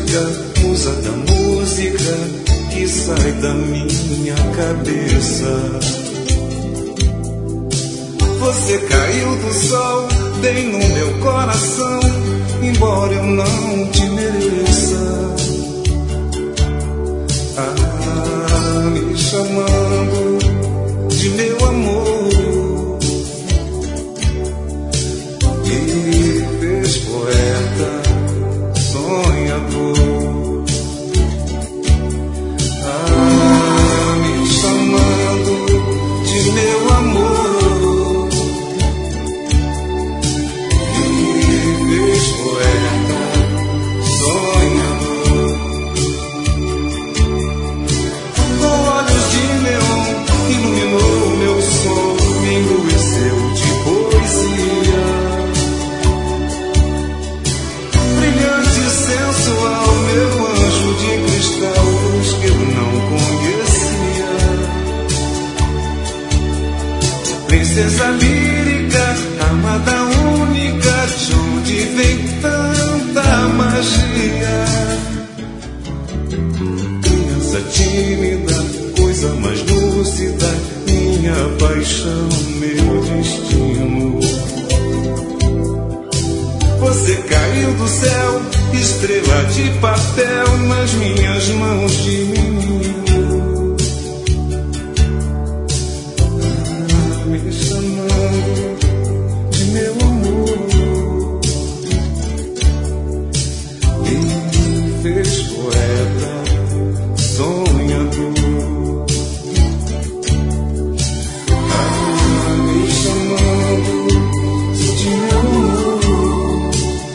música, musa da música que sai da minha cabeça. Você caiu do sol bem no meu coração, embora eu não te mereça. Me chamando de meu amor, me fez poeta, sonhador. Me chamando de meu amor, me fez poeta, sonhador. Com olhos de neon iluminou meu som, me enlouqueceu de poesia. Brilhante e sensual, meu anjo de cristal, luz que eu não conhecia. Princesa lírica, amada única, de onde vem tanta magia? Criança tímida, coisa mais lúcida, minha paixão, meu destino. Você caiu do céu, estrela de papel nas minhas mãos de menino. Me chamando de meu amor, me fez poeta, sonhador. Me chamando de meu amor,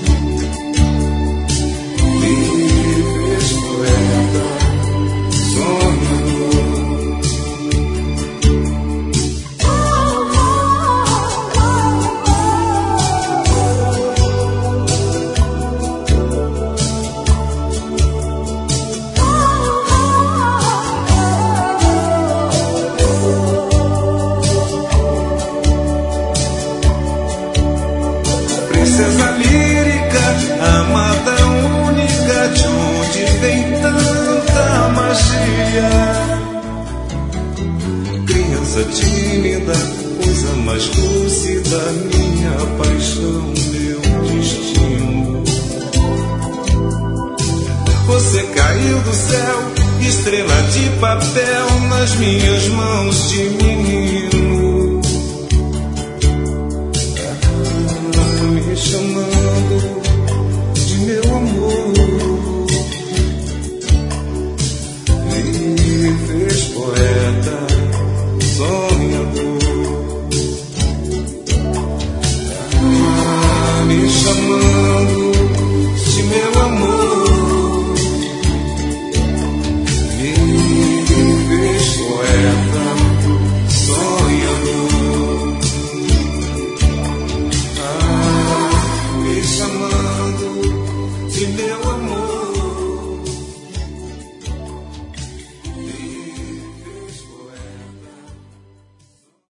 me fez poeta, sonhador. Princesa lírica, amada única, de onde vem tanta magia? Criança tímida, coisa mais lúcida, minha paixão, meu destino. Você caiu do céu, estrela de papel nas minhas mãos de menino.